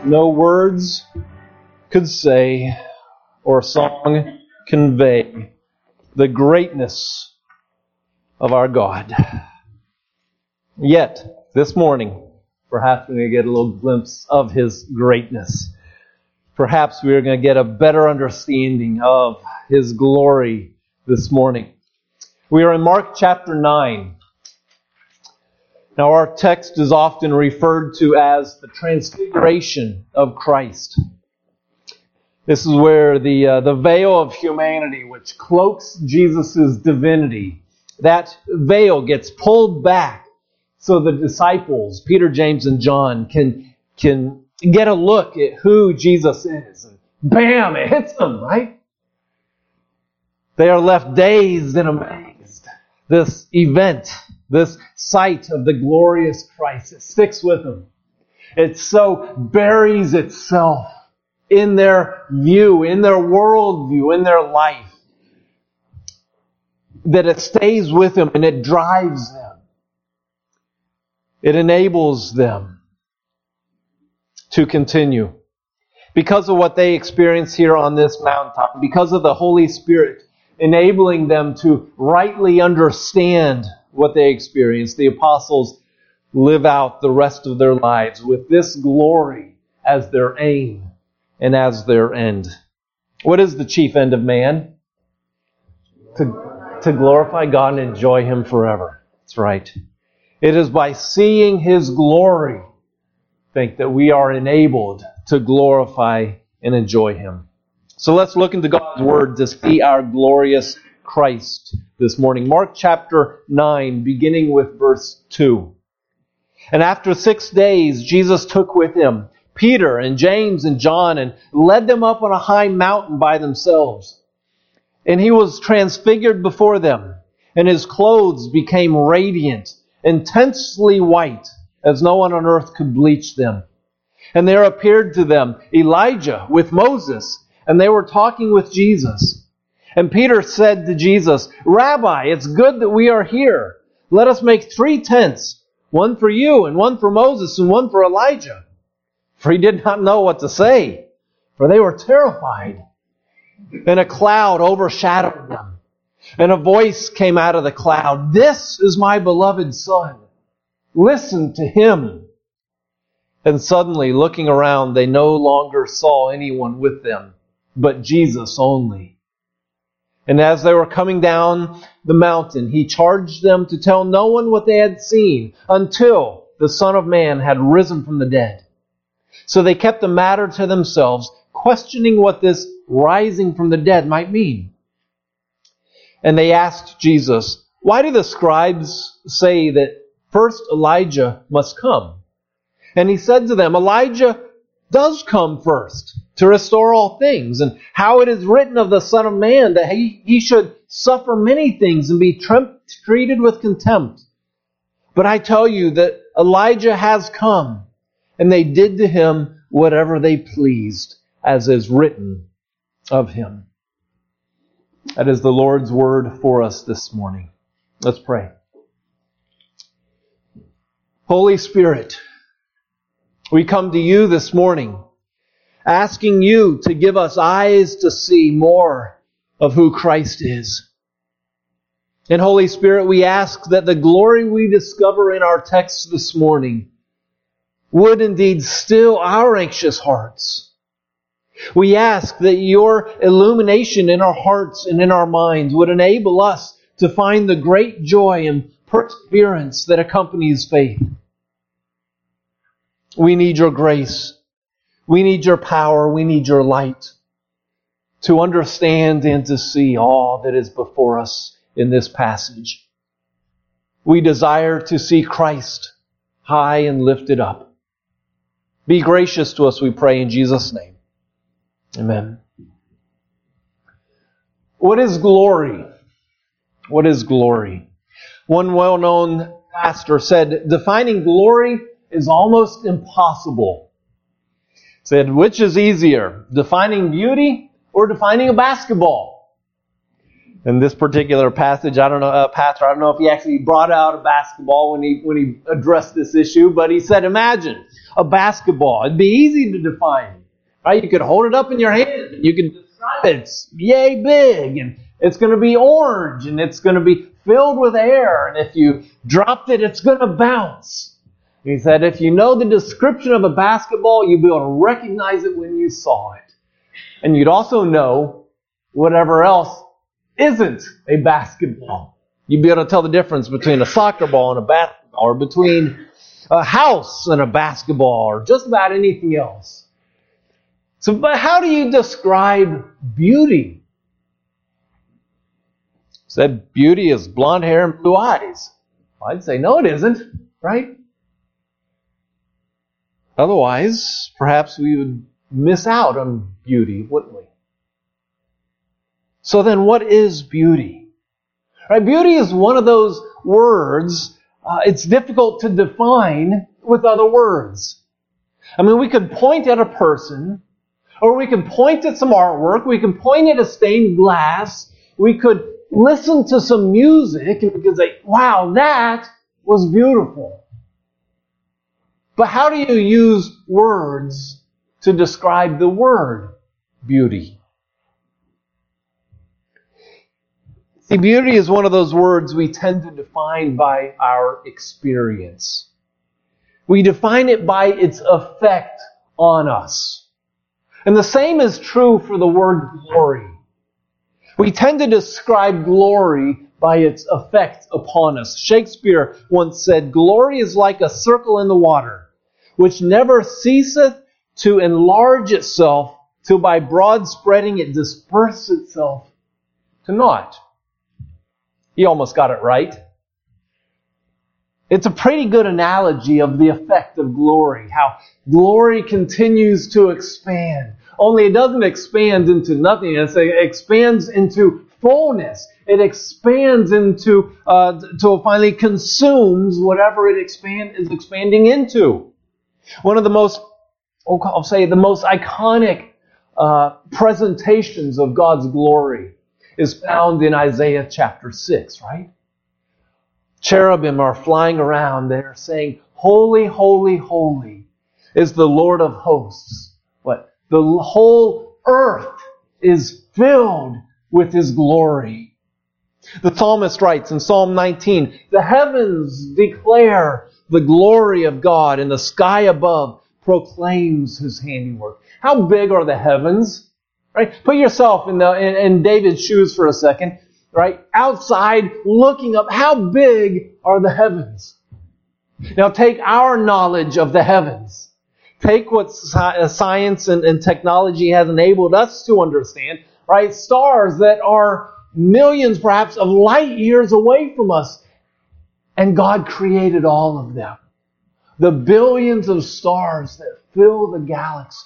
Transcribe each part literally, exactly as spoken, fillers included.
no words could say or song convey the greatness of our God. Yet, this morning, perhaps we're going to get a little glimpse of His greatness. Perhaps we're going to get a better understanding of His glory this morning. We are in Mark chapter nine. Now, our text is often referred to as the Transfiguration of Christ. This is where the uh, the veil of humanity, which cloaks Jesus' divinity, that veil gets pulled back so the disciples, Peter, James, and John, can, can get a look at who Jesus is. And bam, it hits them, right? They are left dazed and amazed. This event, this sight of the glorious Christ, it sticks with them. It so buries itself in their view, in their worldview, in their life, that it stays with them and it drives them. It enables them to continue. Because of what they experience here on this mountaintop, because of the Holy Spirit enabling them to rightly understand what they experience, the apostles live out the rest of their lives with this glory as their aim and as their end. What is the chief end of man? To, to glorify God and enjoy Him forever. That's right. It is by seeing His glory, I think, that we are enabled to glorify and enjoy Him. So let's look into God's Word to see our glorious Christ this morning. Mark chapter nine, beginning with verse two. And after six days, Jesus took with Him Peter and James and John and led them up on a high mountain by themselves. And He was transfigured before them, and His clothes became radiant, intensely white, as no one on earth could bleach them. And there appeared to them Elijah with Moses, and they were talking with Jesus. And Peter said to Jesus, "Rabbi, it's good that we are here. Let us make three tents, one for you, and one for Moses, and one for Elijah." For he did not know what to say, for they were terrified. And a cloud overshadowed them. And a voice came out of the cloud, "This is my beloved Son. Listen to Him." And suddenly, looking around, they no longer saw anyone with them, but Jesus only. And as they were coming down the mountain, He charged them to tell no one what they had seen until the Son of Man had risen from the dead. So they kept the matter to themselves, questioning what this rising from the dead might mean. And they asked Jesus, "Why do the scribes say that first Elijah must come?" And He said to them, "Elijah does come first to restore all things, and how it is written of the Son of Man that he, he should suffer many things and be tre- treated with contempt. But I tell you that Elijah has come, and they did to him whatever they pleased, as is written of him." That is the Lord's word for us this morning. Let's pray. Holy Spirit, we come to You this morning, asking You to give us eyes to see more of who Christ is. And Holy Spirit, we ask that the glory we discover in our text this morning would indeed still our anxious hearts. We ask that Your illumination in our hearts and in our minds would enable us to find the great joy and perseverance that accompanies faith. We need Your grace. We need Your power. We need Your light to understand and to see all that is before us in this passage. We desire to see Christ high and lifted up. Be gracious to us, we pray, in Jesus' name. Amen. What is glory? What is glory? One well-known pastor said, defining glory is almost impossible. He said, which is easier, defining beauty or defining a basketball? In this particular passage, I don't know, uh, pastor, I don't know if he actually brought out a basketball when he when he addressed this issue, but he said, imagine a basketball? It'd be easy to define, right? You could hold it up in your hand. You could describe it. It's yay big, and it's going to be orange, and it's going to be filled with air, and if you dropped it, it's going to bounce. He said, if you know the description of a basketball, you'll be able to recognize it when you saw it. And you'd also know whatever else isn't a basketball. You'd be able to tell the difference between a soccer ball and a basketball, or between a house and a basketball, or just about anything else. So, but how do you describe beauty? Said beauty is blonde hair and blue eyes. I'd say no, it isn't, right? Otherwise, perhaps we would miss out on beauty, wouldn't we? So then, what is beauty? Right? Beauty is one of those words, uh, it's difficult to define with other words. I mean, we could point at a person, or we can point at some artwork, we can point at a stained glass, we could listen to some music and we could say, wow, that was beautiful. But how do you use words to describe the word beauty? See, beauty is one of those words we tend to define by our experience. We define it by its effect on us. And the same is true for the word glory. We tend to describe glory by its effect upon us. Shakespeare once said, glory is like a circle in the water, which never ceaseth to enlarge itself, till by broad spreading it disperse itself to naught. He almost got it right. It's a pretty good analogy of the effect of glory, how glory continues to expand. Only it doesn't expand into nothingness. It expands into fullness. It expands into, uh, till it finally consumes whatever it expand, is expanding into. One of the most, I'll say the most iconic uh, presentations of God's glory is found in Isaiah chapter six, right? Cherubim are flying around there saying, holy, holy, holy is the Lord of hosts. What? The whole earth is filled with His glory. The psalmist writes in Psalm nineteen, the heavens declare the glory of God, and the sky above proclaims His handiwork. How big are the heavens? Right? Put yourself in, the, in, in David's shoes for a second. Right? Outside, looking up, how big are the heavens? Now take our knowledge of the heavens. Take what science and, and technology has enabled us to understand, right? Stars that are millions, perhaps, of light years away from us. And God created all of them. The billions of stars that fill the galaxy.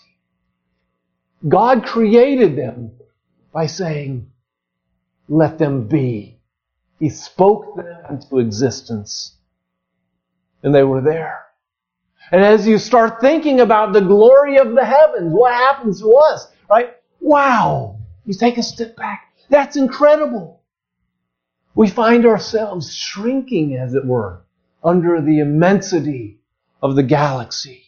God created them by saying, let them be. He spoke them into existence. And they were there. And as you start thinking about the glory of the heavens, what happens to us, right? Wow! You take a step back. That's incredible. We find ourselves shrinking, as it were, under the immensity of the galaxy.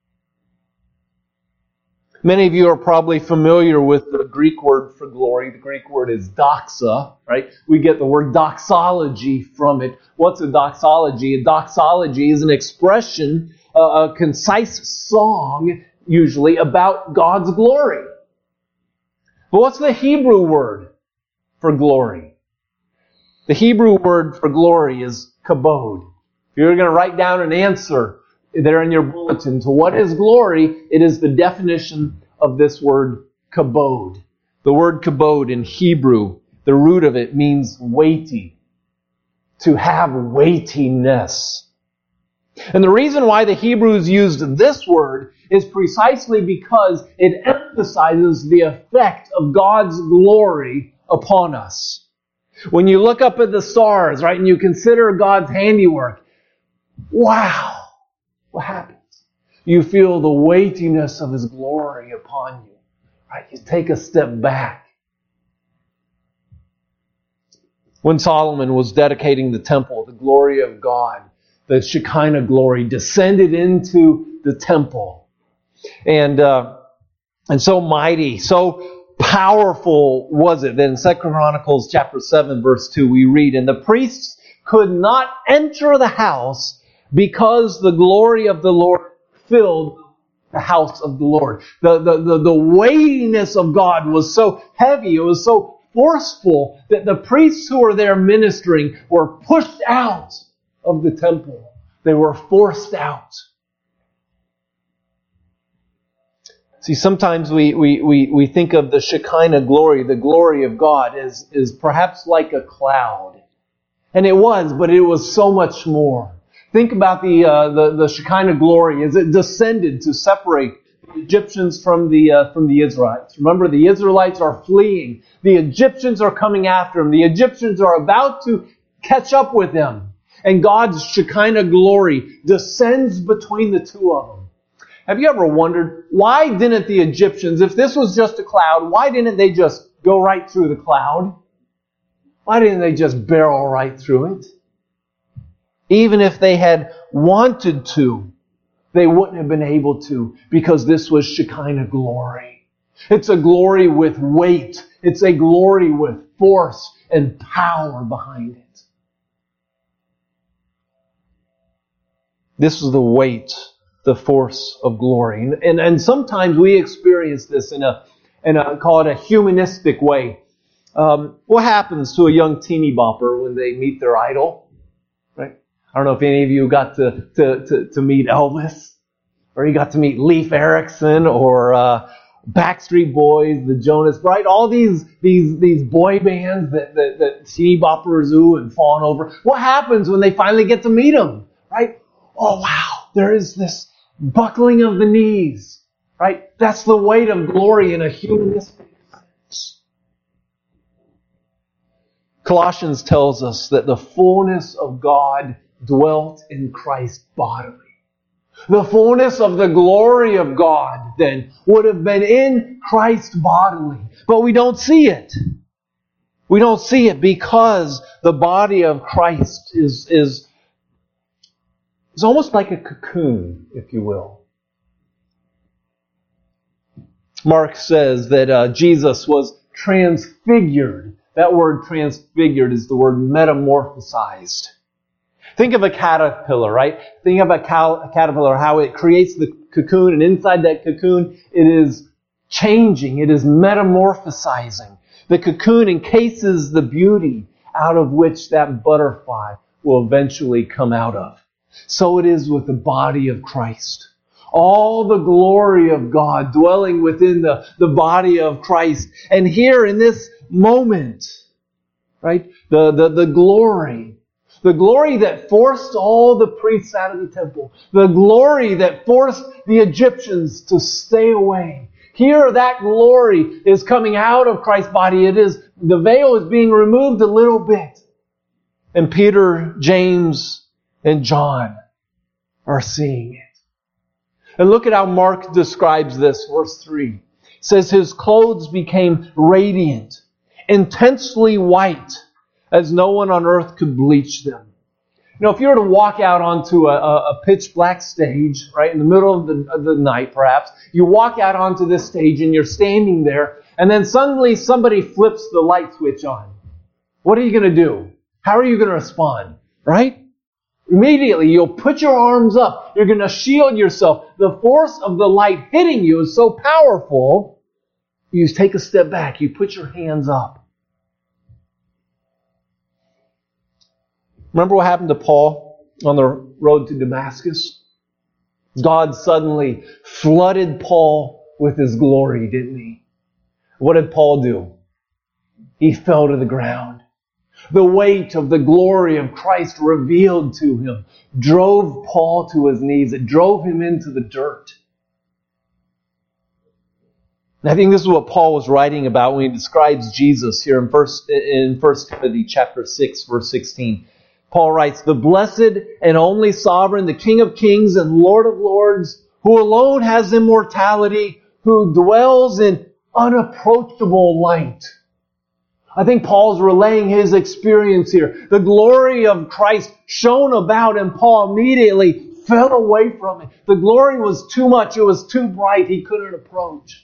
Many of you are probably familiar with the Greek word for glory. The Greek word is doxa, right? We get the word doxology from it. What's a doxology? A doxology is an expression, a concise song, usually, about God's glory. But what's the Hebrew word for glory? The Hebrew word for glory is kabod. If you're going to write down an answer there in your bulletin to what is glory, it is the definition of this word kabod. The word kabod in Hebrew, the root of it means weighty. To have weightiness. And the reason why the Hebrews used this word is precisely because it emphasizes the effect of God's glory upon us. When you look up at the stars, right, and you consider God's handiwork, wow! What happens? You feel the weightiness of His glory upon you. Right? You take a step back. When Solomon was dedicating the temple, the glory of God, the Shekinah glory, descended into the temple. And uh, and so mighty, so powerful was it that in Second Chronicles chapter seven, verse two, we read, "And the priests could not enter the house because the glory of the Lord filled the house of the Lord." The, the, the, the weightiness of God was so heavy, it was so forceful that the priests who were there ministering were pushed out of the temple. They were forced out. See, sometimes we, we, we, we think of the Shekinah glory, the glory of God, as, as perhaps like a cloud. And it was, but it was so much more. Think about the, uh, the, the Shekinah glory as it descended to separate the Egyptians from the, uh, from the Israelites. Remember, the Israelites are fleeing. The Egyptians are coming after them. The Egyptians are about to catch up with them. And God's Shekinah glory descends between the two of them. Have you ever wondered, why didn't the Egyptians, if this was just a cloud, why didn't they just go right through the cloud? Why didn't they just barrel right through it? Even if they had wanted to, they wouldn't have been able to, because this was Shekinah glory. It's a glory with weight. It's a glory with force and power behind it. This is the weight, the force of glory. And, and, and sometimes we experience this in a, in a, call it a humanistic way. Um, what happens to a young teeny bopper when they meet their idol? Right? I don't know if any of you got to, to, to, to meet Elvis, or you got to meet Leif Erikson, or uh, Backstreet Boys, the Jonas, right? All these these these boy bands that, that, that teeny boppers ooh and fawn over. What happens when they finally get to meet them? Right? Oh wow, there is this buckling of the knees. Right? That's the weight of glory in a humanistic sense. Colossians tells us that the fullness of God dwelt in Christ bodily. The fullness of the glory of God, then, would have been in Christ bodily. But we don't see it. We don't see it because the body of Christ is, is, is almost like a cocoon, if you will. Mark says that uh, Jesus was transfigured. That word transfigured is the word metamorphosized. Think of a caterpillar, right? Think of a, cal- a caterpillar, how it creates the cocoon, and inside that cocoon, it is changing. It is metamorphosizing. The cocoon encases the beauty out of which that butterfly will eventually come out of. So it is with the body of Christ. All the glory of God dwelling within the, the body of Christ. And here in this moment, right, the, the, the glory, the glory that forced all the priests out of the temple, the glory that forced the Egyptians to stay away. Here that glory is coming out of Christ's body. It is, the veil is being removed a little bit. And Peter, James, and John are seeing it. And look at how Mark describes this, verse three. It says, his clothes became radiant, intensely white, as no one on earth could bleach them. You know, if you were to walk out onto a, a pitch black stage, right, in the middle of the, of the night perhaps, you walk out onto this stage and you're standing there, and then suddenly somebody flips the light switch on. What are you going to do? How are you going to respond? Right? Immediately, you'll put your arms up. You're going to shield yourself. The force of the light hitting you is so powerful, you take a step back. You put your hands up. Remember what happened to Paul on the road to Damascus? God suddenly flooded Paul with His glory, didn't He? What did Paul do? He fell to the ground. The weight of the glory of Christ revealed to him drove Paul to his knees. It drove him into the dirt. And I think this is what Paul was writing about when he describes Jesus here in First in First Timothy chapter six, verse sixteen. Paul writes, the blessed and only sovereign, the King of kings and Lord of lords, who alone has immortality, who dwells in unapproachable light. I think Paul's relaying his experience here. The glory of Christ shone about, and Paul immediately fell away from it. The glory was too much. It was too bright. He couldn't approach.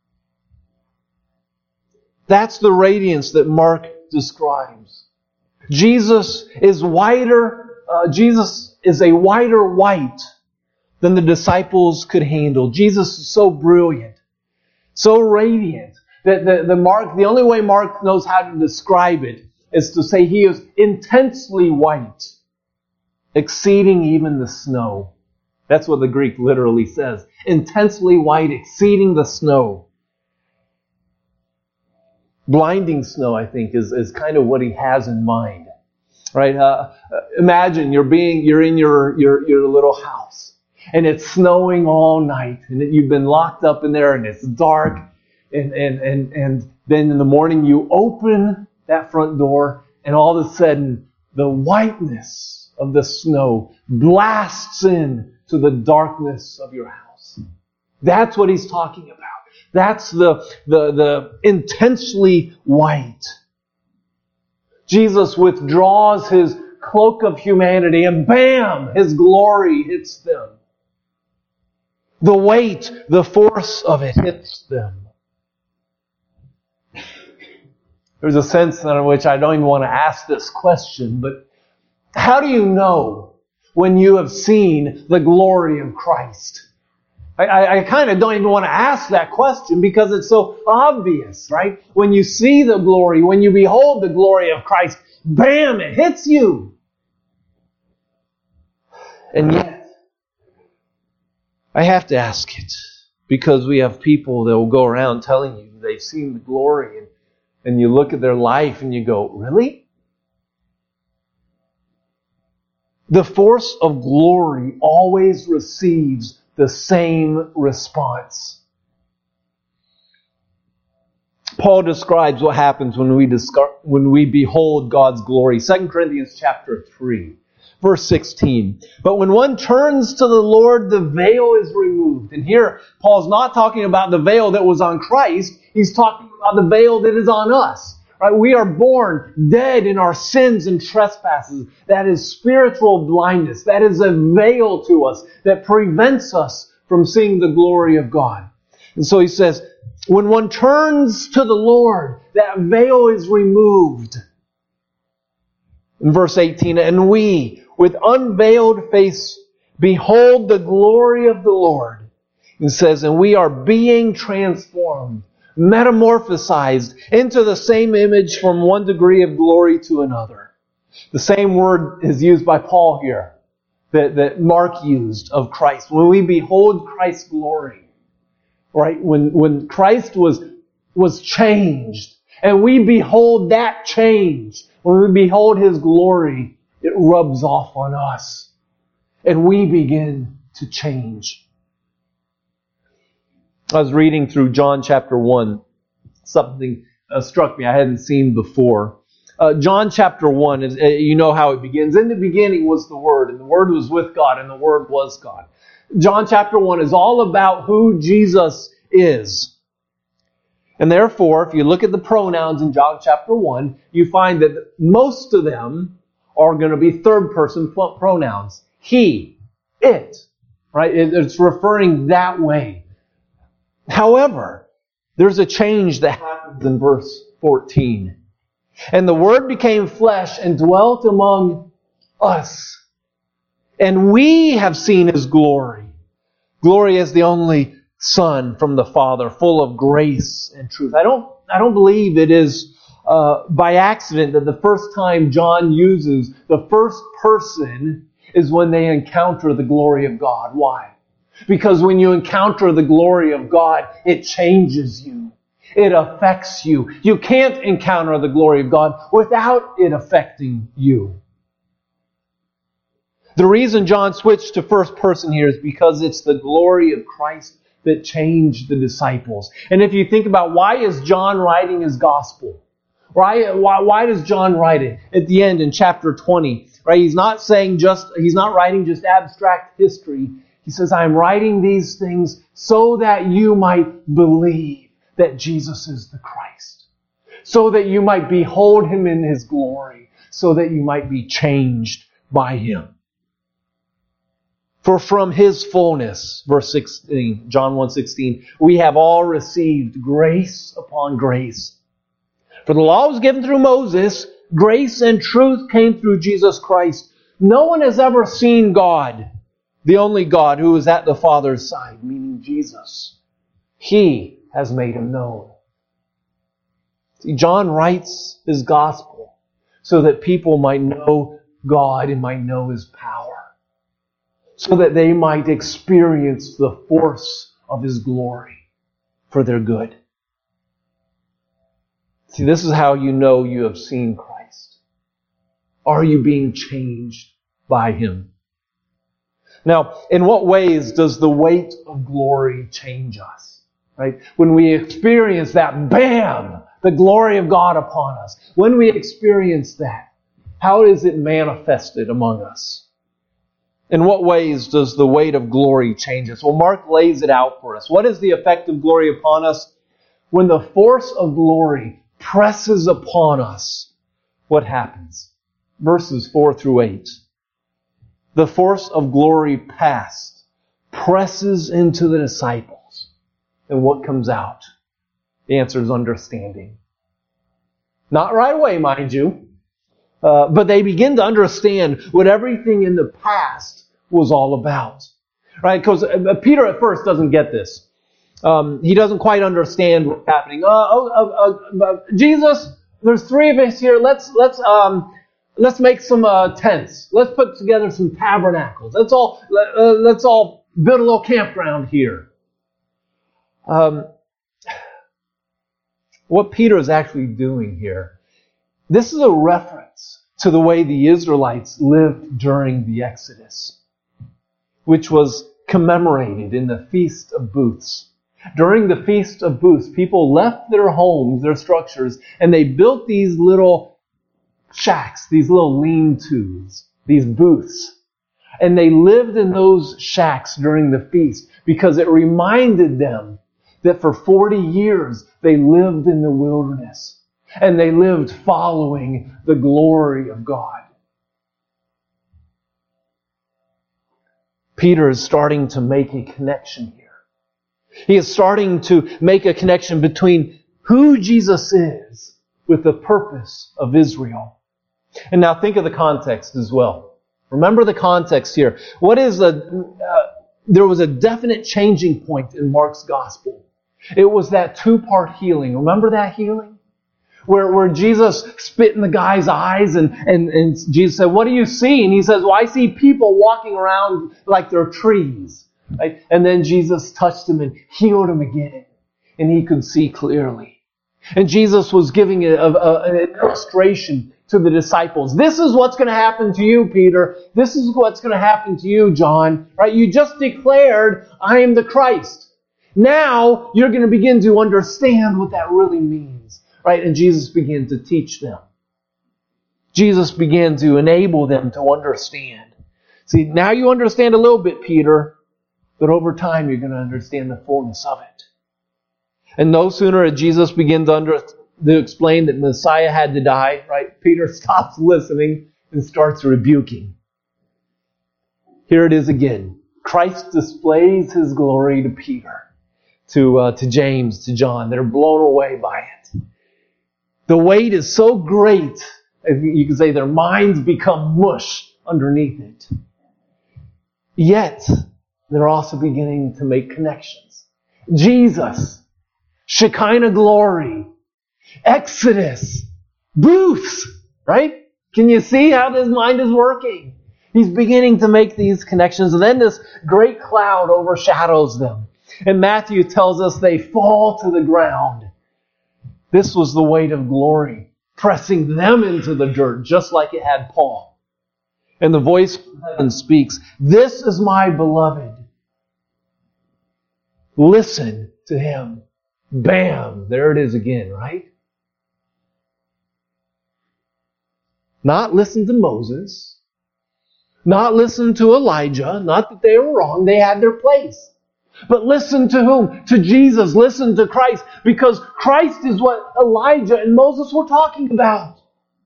That's the radiance that Mark describes. Jesus is whiter. Uh, Jesus is a whiter white than the disciples could handle. Jesus is so brilliant, so radiant, that the, the Mark, the only way Mark knows how to describe it is to say he is intensely white, exceeding even the snow. That's what the Greek literally says. Intensely white, exceeding the snow. Blinding snow, I think, is, is kind of what he has in mind. Right? Uh, imagine you're being, you're in your, your, your little house, and it's snowing all night, and you've been locked up in there, and it's dark, and, and, and, and then in the morning you open that front door, and all of a sudden the whiteness of the snow blasts in to the darkness of your house. That's what he's talking about. That's the, the, the intensely white. Jesus withdraws his cloak of humanity, and bam, his glory hits them. The weight, the force of it hits them. There's a sense in which I don't even want to ask this question, but how do you know when you have seen the glory of Christ? I, I, I kind of don't even want to ask that question because it's so obvious, right? When you see the glory, when you behold the glory of Christ, bam, it hits you. And yet, I have to ask it because we have people that will go around telling you they've seen the glory, and, and you look at their life and you go, really? The force of glory always receives the same response. Paul describes what happens when we discover, when we behold God's glory. Second Corinthians chapter three, verse sixteen. But when one turns to the Lord, the veil is removed. And here, Paul's not talking about the veil that was on Christ. He's talking about the veil that is on us. Right? We are born dead in our sins and trespasses. That is spiritual blindness. That is a veil to us that prevents us from seeing the glory of God. And so he says, when one turns to the Lord, that veil is removed. In verse eighteen, and we, with unveiled face, behold the glory of the Lord. It says, and we are being transformed, metamorphosized into the same image from one degree of glory to another. The same word is used by Paul here that, that Mark used of Christ. When we behold Christ's glory, right? When, when Christ was, was changed and we behold that change, when we behold His glory, it rubs off on us and we begin to change. I was reading through John chapter one. Something uh, struck me I hadn't seen before. Uh, John chapter one, is, uh, you know how it begins. In the beginning was the Word, and the Word was with God, and the Word was God. John chapter one is all about who Jesus is. And therefore, if you look at the pronouns in John chapter one, you find that most of them are going to be third person pronouns. He, it, right? It's referring that way. However, there's a change that happens in verse fourteen. And the Word became flesh and dwelt among us. And we have seen His glory. Glory as the only Son from the Father, full of grace and truth. I don't, I don't believe it is uh, by accident that the first time John uses the first person is when they encounter the glory of God. Why? Because when you encounter the glory of God, it changes you. It affects you. You can't encounter the glory of God without it affecting you. The reason John switched to first person here is because it's the glory of Christ that changed the disciples. And if you think about why is John writing his gospel? Why, why, why does John write it? At the end in chapter twenty, right? He's not saying just, he's not writing just abstract history. He says, I'm writing these things so that you might believe that Jesus is the Christ. So that you might behold Him in His glory. So that you might be changed by Him. For from His fullness, verse sixteen, John one sixteen, we have all received grace upon grace. For the law was given through Moses, grace and truth came through Jesus Christ. No one has ever seen God, the only God who is at the Father's side, meaning Jesus. He has made Him known. See, John writes his gospel so that people might know God and might know His power, so that they might experience the force of His glory for their good. See, this is how you know you have seen Christ. Are you being changed by Him? Now, in what ways does the weight of glory change us? Right? When we experience that, bam, the glory of God upon us. When we experience that, how is it manifested among us? In what ways does the weight of glory change us? Well, Mark lays it out for us. What is the effect of glory upon us? When the force of glory presses upon us, what happens? Verses four through eight. The force of glory passed, presses into the disciples. And what comes out? The answer is understanding. Not right away, mind you. Uh, but they begin to understand what everything in the past was all about. Right? Because uh, Peter at first doesn't get this. Um, he doesn't quite understand what's happening. Uh, oh, uh, uh, uh, Jesus, there's three of us here. Let's let's um, let's make some uh, tents. Let's put together some tabernacles. Let's all uh, let's all build a little campground here. Um, what Peter is actually doing here, this is a reference to the way the Israelites lived during the Exodus, which was commemorated in the Feast of Booths. During the Feast of Booths, people left their homes, their structures, and they built these little shacks, these little lean-tos, these booths. And they lived in those shacks during the feast because it reminded them that for forty years they lived in the wilderness and they lived following the glory of God. Peter is starting to make a connection here. He is starting to make a connection between who Jesus is with the purpose of Israel. And now think of the context as well. Remember the context here. What is a, uh, there was a definite changing point in Mark's gospel. It was that two-part healing. Remember that healing? Where, where Jesus spit in the guy's eyes and, and, and Jesus said, "What do you see?" And he says, "Well, I see people walking around like they're trees." Right? And then Jesus touched him and healed him again. And he could see clearly. And Jesus was giving a, a, an illustration to the disciples. This is what's going to happen to you, Peter. This is what's going to happen to you, John. Right? You just declared, "I am the Christ." Now you're going to begin to understand what that really means. Right? And Jesus began to teach them. Jesus began to enable them to understand. See, now you understand a little bit, Peter. But over time, you're going to understand the fullness of it. And no sooner had Jesus begun to, under, to explain that Messiah had to die, right? Peter stops listening and starts rebuking. Here it is again. Christ displays His glory to Peter, to, uh, to James, to John. They're blown away by it. The weight is so great, you can say their minds become mush underneath it. Yet, they're also beginning to make connections. Jesus, Shekinah glory, Exodus, booths, right? Can you see how his mind is working? He's beginning to make these connections, and then this great cloud overshadows them. And Matthew tells us they fall to the ground. This was the weight of glory, pressing them into the dirt, just like it had Paul. And the voice from heaven speaks, "This is my beloved. Listen to him." Bam! There it is again, right? Not listen to Moses. Not listen to Elijah. Not that they were wrong. They had their place. But listen to whom? To Jesus. Listen to Christ. Because Christ is what Elijah and Moses were talking about.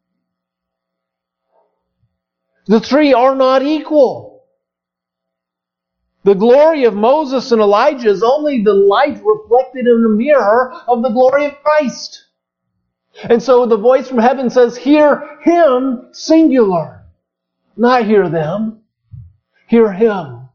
The three are not equal. The glory of Moses and Elijah is only the light reflected in the mirror of the glory of Christ. And so the voice from heaven says, hear Him, singular. Not hear them. Hear Him.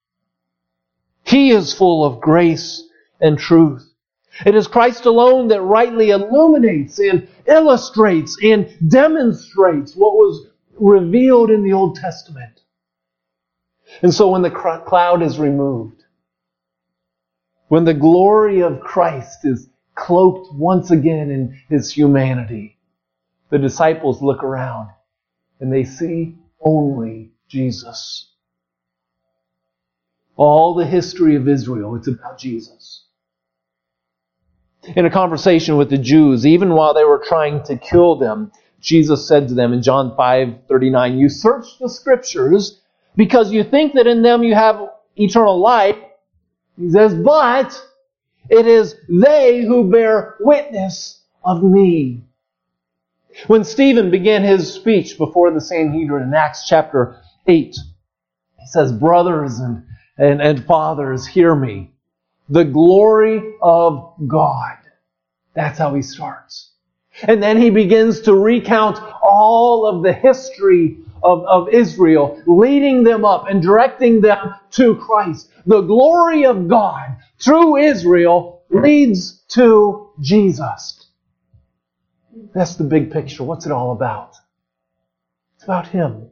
He is full of grace and truth. It is Christ alone that rightly illuminates and illustrates and demonstrates what was revealed in the Old Testament. And so when the cloud is removed, when the glory of Christ is cloaked once again in His humanity, the disciples look around and they see only Jesus. All the history of Israel, it's about Jesus. In a conversation with the Jews, even while they were trying to kill them, Jesus said to them in John five thirty-nine, you search the Scriptures because you think that in them you have eternal life. He says, but it is they who bear witness of me. When Stephen began his speech before the Sanhedrin in Acts chapter eight, he says, brothers and, and, and fathers, hear me. The glory of God. That's how he starts. And then he begins to recount all of the history of, of Israel, leading them up and directing them to Christ. The glory of God through Israel leads to Jesus. That's the big picture. What's it all about? It's about Him.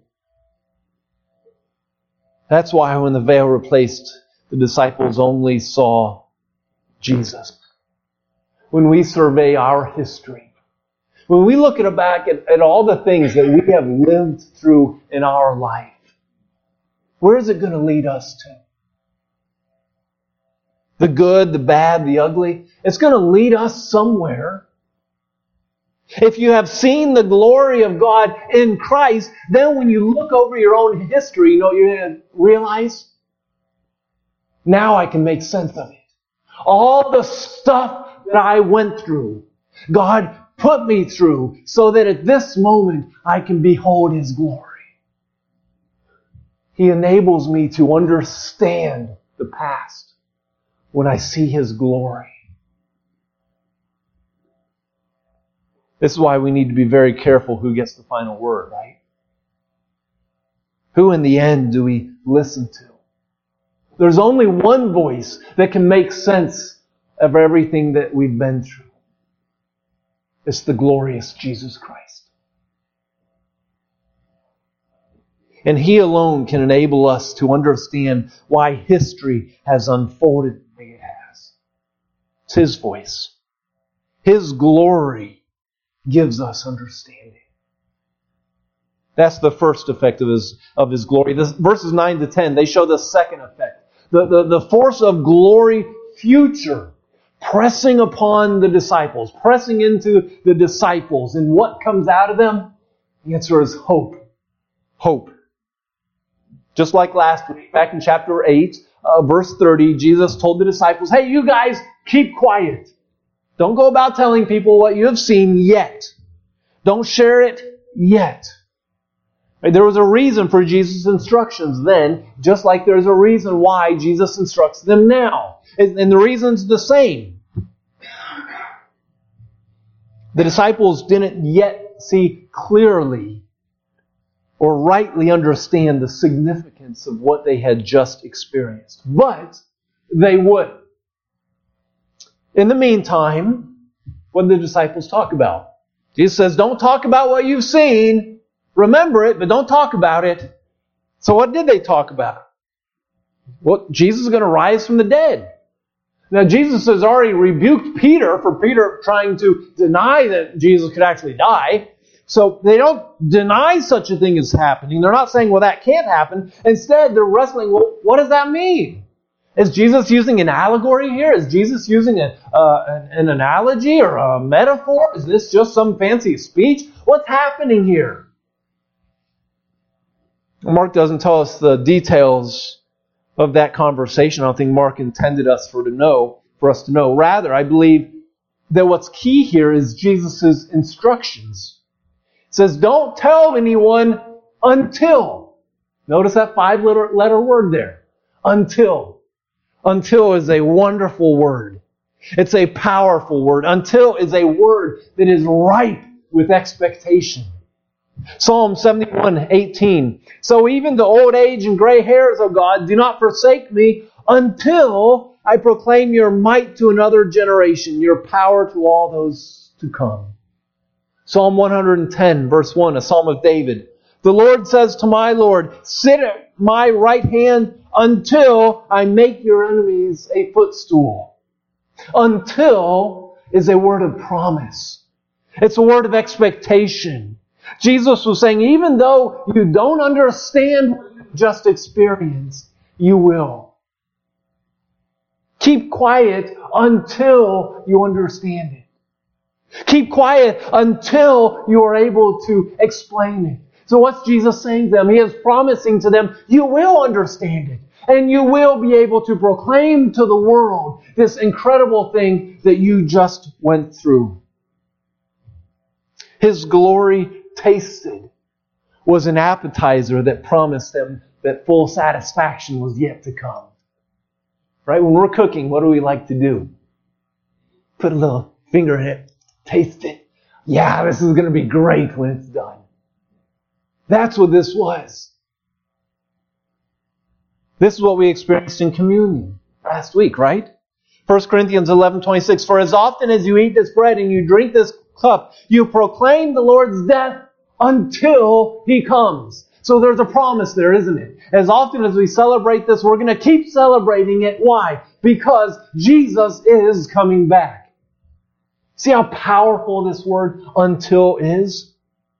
That's why when the veil replaced, the disciples only saw Jesus. When we survey our history, when we look at back at, at all the things that we have lived through in our life, where is it going to lead us to? The good, the bad, the ugly. It's going to lead us somewhere. If you have seen the glory of God in Christ, then when you look over your own history, you know, you're going to realize, now I can make sense of it. All the stuff that I went through, God put me through so that at this moment I can behold His glory. He enables me to understand the past when I see His glory. This is why we need to be very careful who gets the final word, right? Who in the end do we listen to? There's only one voice that can make sense of everything that we've been through. It's the glorious Jesus Christ. And He alone can enable us to understand why history has unfolded the way it has. It's His voice. His glory gives us understanding. That's the first effect of His, of His glory. This, verses nine to ten, they show the second effect. The, the, the force of glory future pressing upon the disciples, pressing into the disciples. And what comes out of them? The answer is hope. Hope. Just like last week, back in chapter eight, uh, verse thirty, Jesus told the disciples, hey, you guys, keep quiet. Don't go about telling people what you have seen yet. Don't share it yet. There was a reason for Jesus' instructions then, just like there's a reason why Jesus instructs them now. And the reason's the same. The disciples didn't yet see clearly or rightly understand the significance of what they had just experienced. But they would. In the meantime, what did the disciples talk about? Jesus says, don't talk about what you've seen. Remember it, but don't talk about it. So what did they talk about? Well, Jesus is going to rise from the dead. Now, Jesus has already rebuked Peter for Peter trying to deny that Jesus could actually die. So they don't deny such a thing is happening. They're not saying, well, that can't happen. Instead, they're wrestling, well, what does that mean? Is Jesus using an allegory here? Is Jesus using a, uh, an, an analogy or a metaphor? Is this just some fancy speech? What's happening here? Mark doesn't tell us the details of that conversation. I don't think Mark intended us for to know, for us to know. Rather, I believe that what's key here is Jesus' instructions. It says, don't tell anyone until. Notice that five letter, letter word there. Until. Until is a wonderful word. It's a powerful word. Until is a word that is ripe with expectation. Psalm seventy-one eighteen. So even the old age and gray hairs, O God, do not forsake me until I proclaim your might to another generation, your power to all those to come. Psalm one ten, verse one, a psalm of David. The Lord says to my Lord, sit at my right hand until I make your enemies a footstool. Until is a word of promise. It's a word of expectation. Jesus was saying, even though you don't understand what you just experienced, you will. Keep quiet until you understand it. Keep quiet until you are able to explain it. So what's Jesus saying to them? He is promising to them, you will understand it. And you will be able to proclaim to the world this incredible thing that you just went through. His glory tasted was an appetizer that promised them that full satisfaction was yet to come. Right? When we're cooking, what do we like to do? Put a little finger in it, taste it. Yeah, this is going to be great when it's done. That's what this was. This is what we experienced in communion last week, right? First Corinthians eleven twenty-six. For as often as you eat this bread and you drink this cup, you proclaim the Lord's death until He comes. So there's a promise there, isn't it? As often as we celebrate this, we're going to keep celebrating it. Why? Because Jesus is coming back. See how powerful this word until is?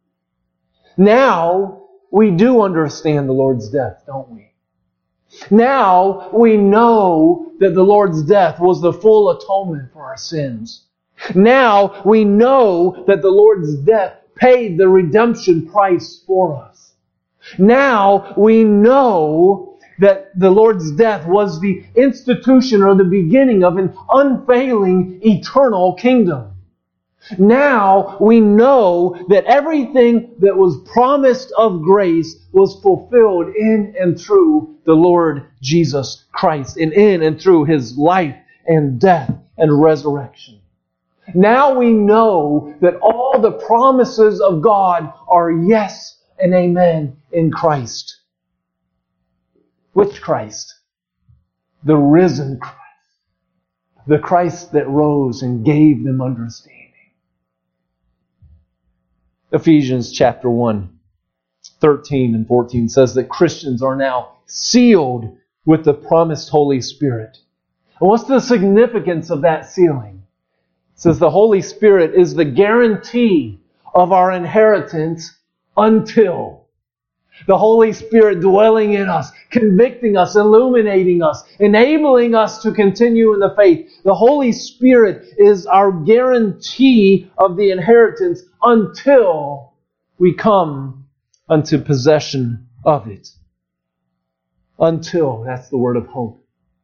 Now we do understand the Lord's death, don't we? Now we know that the Lord's death was the full atonement for our sins. Now we know that the Lord's death paid the redemption price for us. Now we know that the Lord's death was the institution or the beginning of an unfailing eternal kingdom. Now we know that everything that was promised of grace was fulfilled in and through the Lord Jesus Christ, and in and through His life and death and resurrection. Now we know that all the promises of God are yes and amen in Christ. Which Christ? The risen Christ. The Christ that rose and gave them understanding. Ephesians chapter one, thirteen and fourteen says that Christians are now sealed with the promised Holy Spirit. And what's the significance of that sealing? It says the Holy Spirit is the guarantee of our inheritance until. The Holy Spirit dwelling in us, convicting us, illuminating us, enabling us to continue in the faith. The Holy Spirit is our guarantee of the inheritance until we come unto possession of it. Until, that's the word of hope.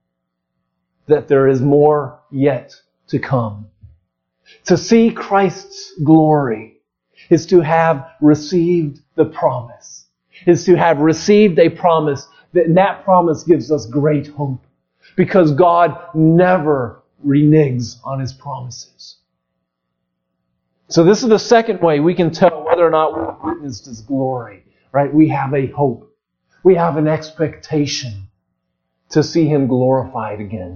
That there is more yet to come. To see Christ's glory is to have received the promise. Is to have received a promise. That that promise gives us great hope. Because God never reneges on His promises. So this is the second way we can tell whether or not we've witnessed His glory. Right? We have a hope. We have an expectation to see Him glorified again.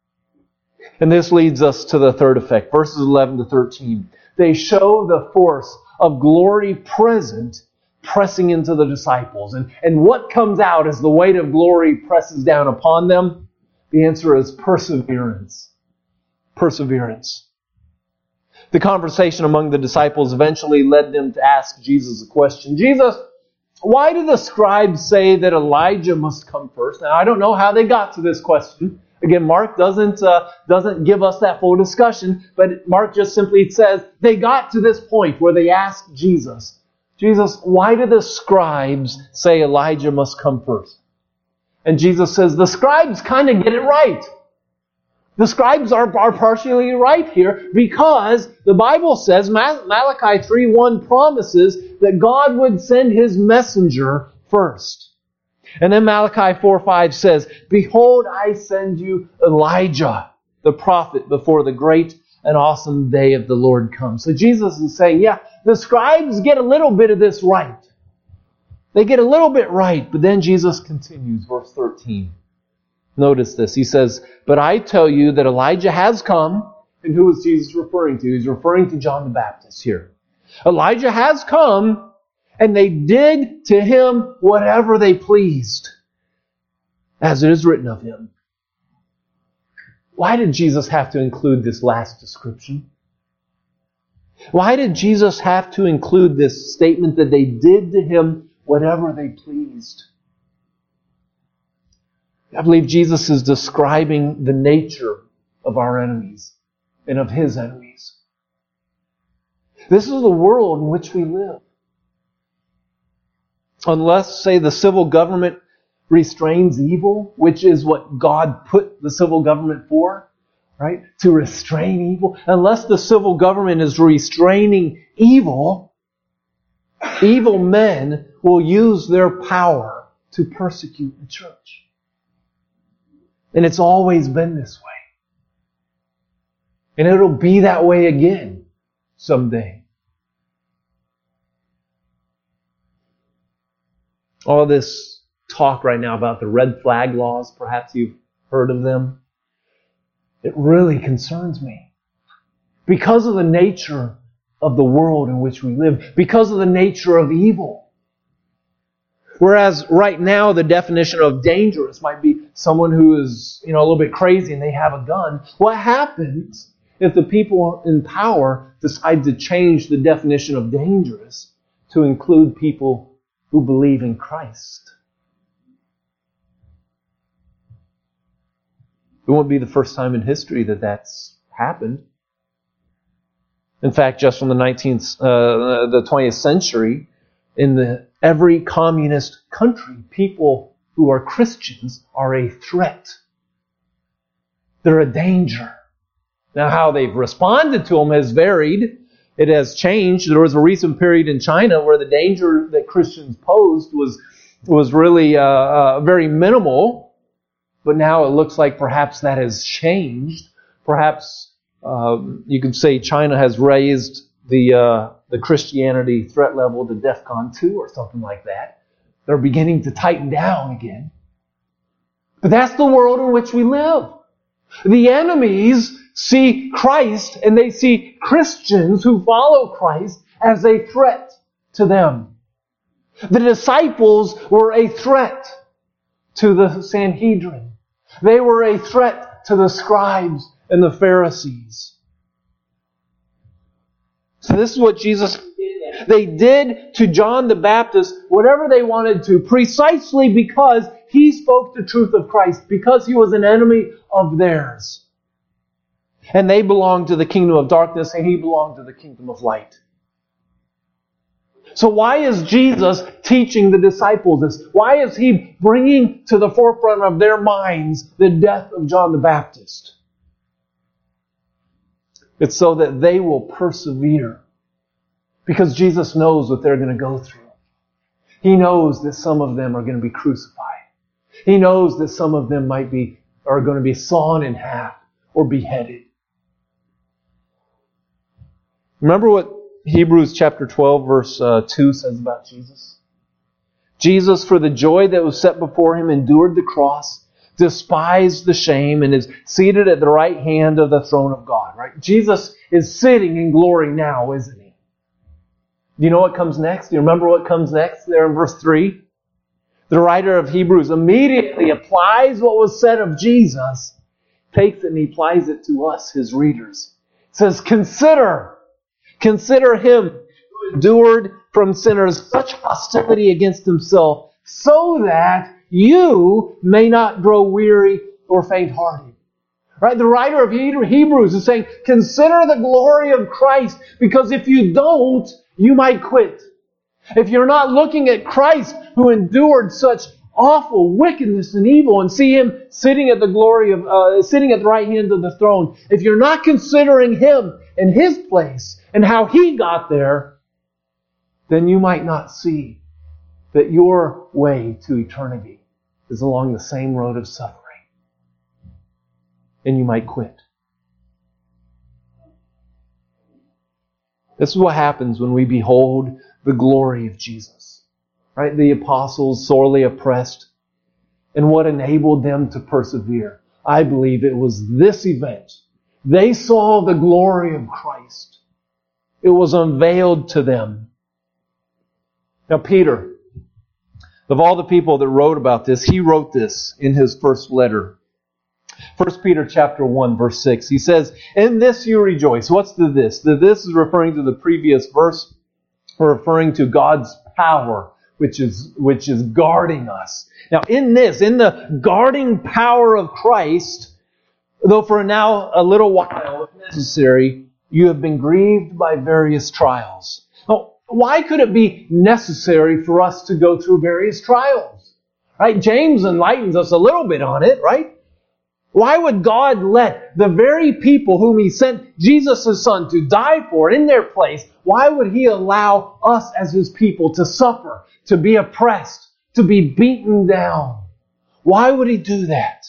And this leads us to the third effect. Verses eleven to thirteen. They show the force of glory present pressing into the disciples. And, and what comes out as the weight of glory presses down upon them? The answer is perseverance. Perseverance. The conversation among the disciples eventually led them to ask Jesus a question. Jesus, why do the scribes say that Elijah must come first? Now, I don't know how they got to this question. Again, Mark doesn't uh, doesn't give us that full discussion, but Mark just simply says they got to this point where they asked Jesus, Jesus, why do the scribes say Elijah must come first? And Jesus says, the scribes kind of get it right. The scribes are, are partially right here because the Bible says, Malachi three one promises that God would send His messenger first. And then Malachi four five says, "Behold, I send you Elijah, the prophet, before the great and awesome day of the Lord comes." So Jesus is saying, yeah, the scribes get a little bit of this right. They get a little bit right, but then Jesus continues, verse thirteen. Notice this. He says, "But I tell you that Elijah has come." And who is Jesus referring to? He's referring to John the Baptist here. Elijah has come, and they did to him whatever they pleased, as it is written of him. Why did Jesus have to include this last description? Why did Jesus have to include this statement that they did to him whatever they pleased? I believe Jesus is describing the nature of our enemies and of His enemies. This is the world in which we live. Unless, say, the civil government restrains evil, which is what God put the civil government for, right? To restrain evil. Unless the civil government is restraining evil, evil men will use their power to persecute the church. And it's always been this way. And it'll be that way again someday. All this talk right now about the red flag laws, perhaps you've heard of them. It really concerns me. Because of the nature of the world in which we live. Because of the nature of evil. Whereas right now the definition of dangerous might be someone who is, you know, a little bit crazy and they have a gun. What happens if the people in power decide to change the definition of dangerous to include people who believe in Christ? It won't be the first time in history that that's happened. In fact, just from the nineteenth, uh, the twentieth century, in the every communist country, people who are Christians are a threat. They're a danger. Now, how they've responded to them has varied. It has changed. There was a recent period in China where the danger that Christians posed was was really uh, uh, very minimal. But now it looks like perhaps that has changed. Perhaps um, you could say China has raised the uh, the Christianity threat level to DEFCON two or something like that. They're beginning to tighten down again. But that's the world in which we live. The enemies see Christ and they see Christians who follow Christ as a threat to them. The disciples were a threat to the Sanhedrin. They were a threat to the scribes and the Pharisees. So this is what Jesus did. They did to John the Baptist whatever they wanted to, precisely because he spoke the truth of Christ, because he was an enemy of theirs. And they belonged to the kingdom of darkness, and he belonged to the kingdom of light. So why is Jesus teaching the disciples this? Why is he bringing to the forefront of their minds the death of John the Baptist? It's so that they will persevere. Because Jesus knows what they're going to go through. He knows that some of them are going to be crucified. He knows that some of them might be, are going to be sawn in half or beheaded. Remember what Hebrews chapter twelve verse uh, two says about Jesus? Jesus, for the joy that was set before him, endured the cross, despised the shame, and is seated at the right hand of the throne of God. Right? Jesus is sitting in glory now, isn't he? Do you know what comes next? Do you remember what comes next there in verse three? The writer of Hebrews immediately applies what was said of Jesus, takes it and he applies it to us, his readers. It says, consider, consider him who endured from sinners such hostility against himself, so that you may not grow weary or faint-hearted. Right? The writer of Hebrews is saying, consider the glory of Christ, because if you don't, you might quit. If you're not looking at Christ who endured such awful wickedness and evil and see him sitting at the glory of, uh, sitting at the right hand of the throne, if you're not considering him and his place and how he got there, then you might not see that your way to eternity is along the same road of suffering. And you might quit. This is what happens when we behold the glory of Jesus. Right? The apostles sorely oppressed. And what enabled them to persevere? I believe it was this event. They saw the glory of Christ. It was unveiled to them. Now Peter, of all the people that wrote about this, he wrote this in his first letter. First Peter chapter one, verse six. He says, "In this you rejoice." What's the this? The this is referring to the previous verse, referring to God's power, which is, which is guarding us. Now in this, in the guarding power of Christ, though for now a little while, if necessary, you have been grieved by various trials. Now, why could it be necessary for us to go through various trials? Right? James enlightens us a little bit on it, right? Why would God let the very people whom He sent Jesus' Son to die for in their place, why would He allow us as His people to suffer, to be oppressed, to be beaten down? Why would He do that?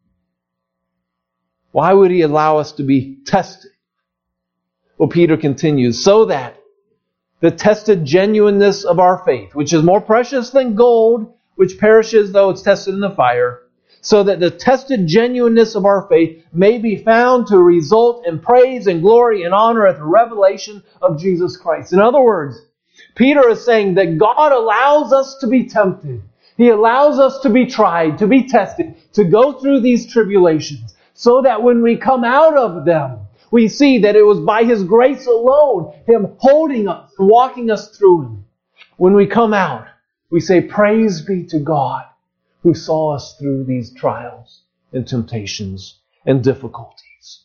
Why would He allow us to be tested? Well, Peter continues, "So that the tested genuineness of our faith, which is more precious than gold, which perishes though it's tested in the fire, so that the tested genuineness of our faith may be found to result in praise and glory and honor at the revelation of Jesus Christ." In other words, Peter is saying that God allows us to be tempted. He allows us to be tried, to be tested, to go through these tribulations, so that when we come out of them, we see that it was by His grace alone, Him holding us, walking us through them. When we come out, we say, "Praise be to God who saw us through these trials and temptations and difficulties."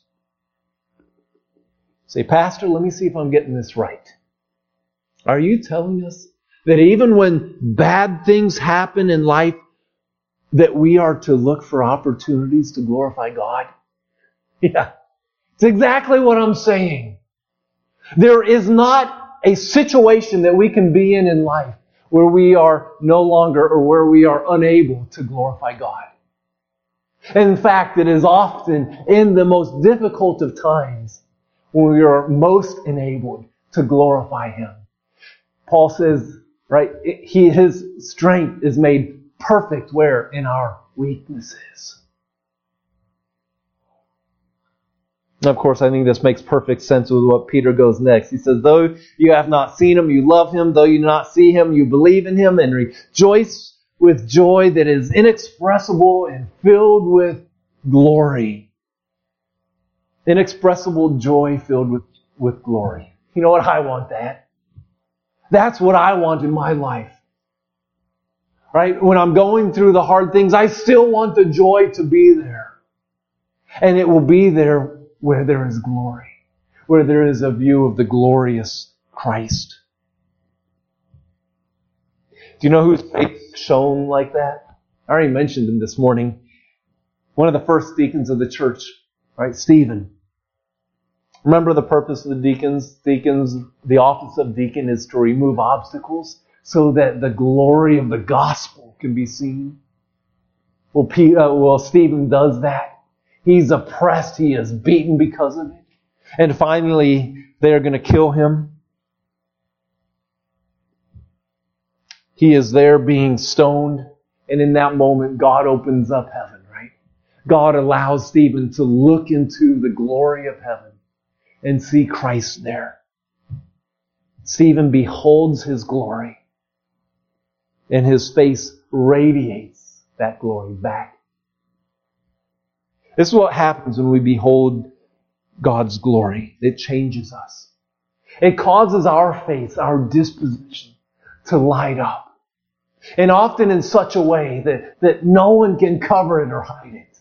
Say, "Pastor, let me see if I'm getting this right. Are you telling us that even when bad things happen in life, that we are to look for opportunities to glorify God?" Yeah, it's exactly what I'm saying. There is not a situation that we can be in in life where we are no longer or where we are unable to glorify God. In fact, it is often in the most difficult of times when we are most enabled to glorify Him. Paul says, right, he, His strength is made perfect where? In our weaknesses. And of course, I think this makes perfect sense with what Peter goes next. He says, "Though you have not seen Him, you love Him. Though you do not see Him, you believe in Him and rejoice with joy that is inexpressible and filled with glory." Inexpressible joy filled with, with glory. You know what? I want that. That's what I want in my life. Right? When I'm going through the hard things, I still want the joy to be there. And it will be there where there is glory, where there is a view of the glorious Christ. Do you know whose faith shone like that? I already mentioned him this morning. One of the first deacons of the church, right? Stephen. Remember the purpose of the deacons? Deacons, the office of deacon is to remove obstacles so that the glory of the gospel can be seen. Well, P, uh, well Stephen does that. He's oppressed. He is beaten because of it. And finally, they're going to kill him. He is there being stoned. And in that moment, God opens up heaven, right? God allows Stephen to look into the glory of heaven and see Christ there. Stephen beholds His glory. And his face radiates that glory back. This is what happens when we behold God's glory. It changes us. It causes our face, our disposition to light up. And often in such a way that, that no one can cover it or hide it.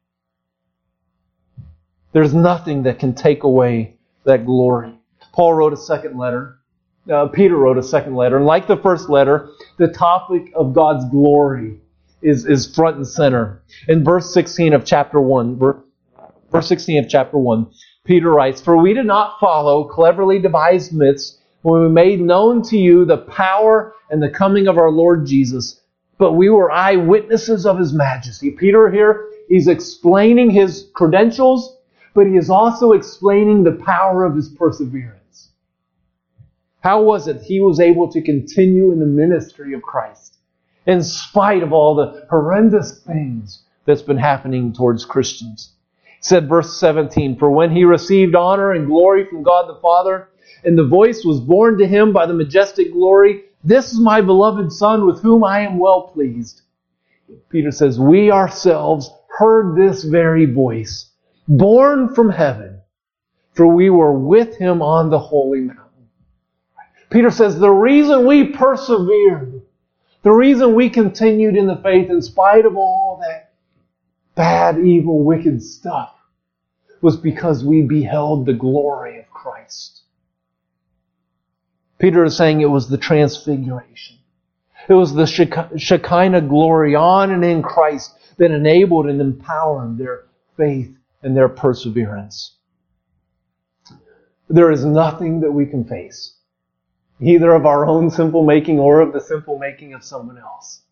There's nothing that can take away that glory. Paul wrote a second letter. Uh, Peter wrote a second letter. And like the first letter, the topic of God's glory is, is front and center. In verse sixteen of chapter one, verse sixteen of chapter one, Peter writes, "For we did not follow cleverly devised myths when we made known to you the power and the coming of our Lord Jesus, but we were eyewitnesses of His majesty. Peter here, he's explaining His credentials, but he is also explaining the power of His perseverance. How was it he was able to continue in the ministry of Christ in spite of all the horrendous things that's been happening towards Christians? He said, verse seventeen, "For when He received honor and glory from God the Father, and the voice was borne to Him by the majestic glory, 'This is my beloved Son, with whom I am well pleased.' Peter says, we ourselves heard this very voice, born from heaven, for we were with Him on the holy mountain." Peter says the reason we persevered, the reason we continued in the faith in spite of all that bad, evil, wicked stuff, was because we beheld the glory of Christ. Peter is saying it was the transfiguration. It was the Shekinah glory on and in Christ that enabled and empowered their faith and their perseverance. There is nothing that we can face, either of our own simple making or of the simple making of someone else,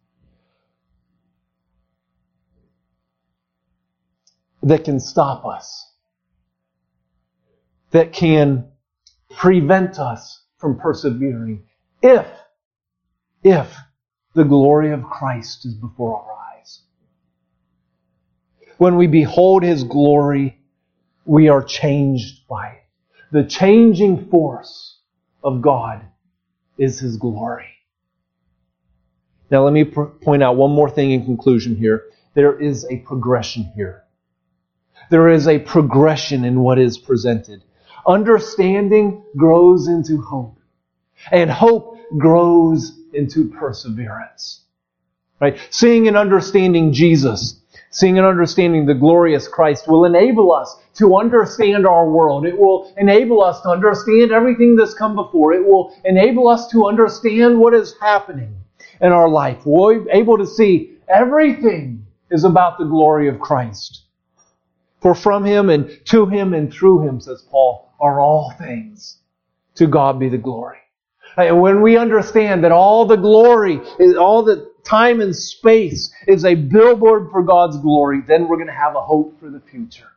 that can stop us, that can prevent us from persevering if, if the glory of Christ is before our eyes. When we behold His glory, we are changed by it. The changing force of God is His glory. Now let me pr- point out one more thing in conclusion here. There is a progression here. There is a progression in what is presented. Understanding grows into hope, and hope grows into perseverance. Right? Seeing and understanding Jesus, seeing and understanding the glorious Christ will enable us to understand our world. It will enable us to understand everything that's come before. It will enable us to understand what is happening in our life. We'll be able to see everything is about the glory of Christ. For from Him and to Him and through Him, says Paul, are all things. To God be the glory. And when we understand that all the glory, all the time and space is a billboard for God's glory, then we're going to have a hope for the future.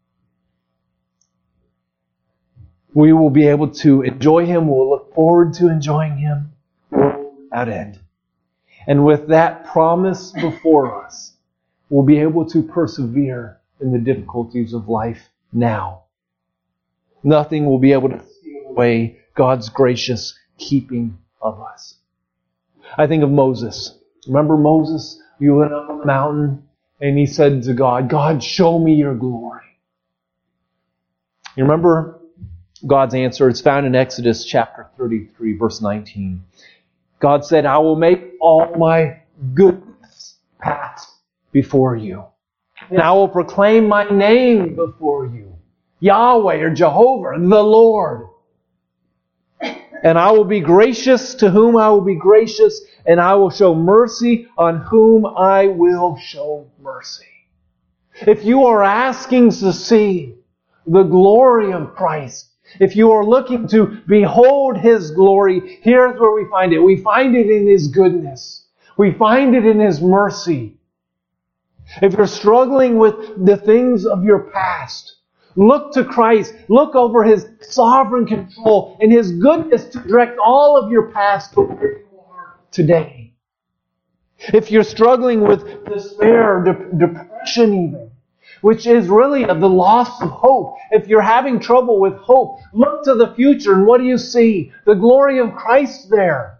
We will be able to enjoy Him. We'll look forward to enjoying Him without end. And with that promise before us, we'll be able to persevere in the difficulties of life now. Nothing will be able to steal away God's gracious keeping of us. I think of Moses. Remember Moses? He went up on the mountain and he said to God, God, show me your glory. You remember God's answer? It's found in Exodus chapter thirty-three, verse nineteen. God said, I will make all my goodness pass before you. And I will proclaim my name before you. Yahweh or Jehovah, the Lord. And I will be gracious to whom I will be gracious, and I will show mercy on whom I will show mercy. If you are asking to see the glory of Christ, if you are looking to behold His glory, here's where we find it. We find it in His goodness. We find it in His mercy. If you're struggling with the things of your past, look to Christ. Look over His sovereign control and His goodness to direct all of your past to where you are today. If you're struggling with despair, de- depression even, which is really the loss of hope. If you're having trouble with hope, look to the future and what do you see? The glory of Christ there.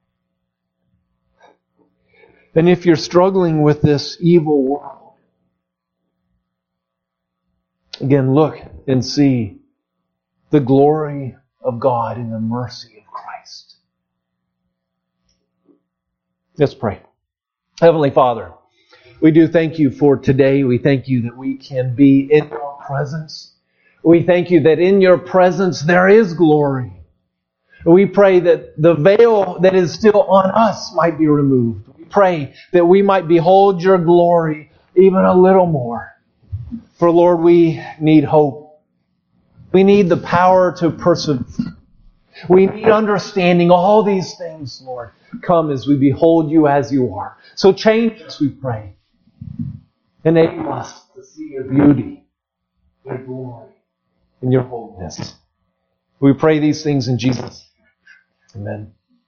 And if you're struggling with this evil world, again, look and see the glory of God in the mercy of Christ. Let's pray. Heavenly Father, we do thank You for today. We thank You that we can be in Your presence. We thank You that in Your presence there is glory. We pray that the veil that is still on us might be removed. We pray that we might behold Your glory even a little more. For Lord, we need hope. We need the power to persevere. We need understanding. All these things, Lord, come as we behold you as you are. So change us, we pray. Enable us to see your beauty, your glory, and your holiness. We pray these things in Jesus' name. Amen.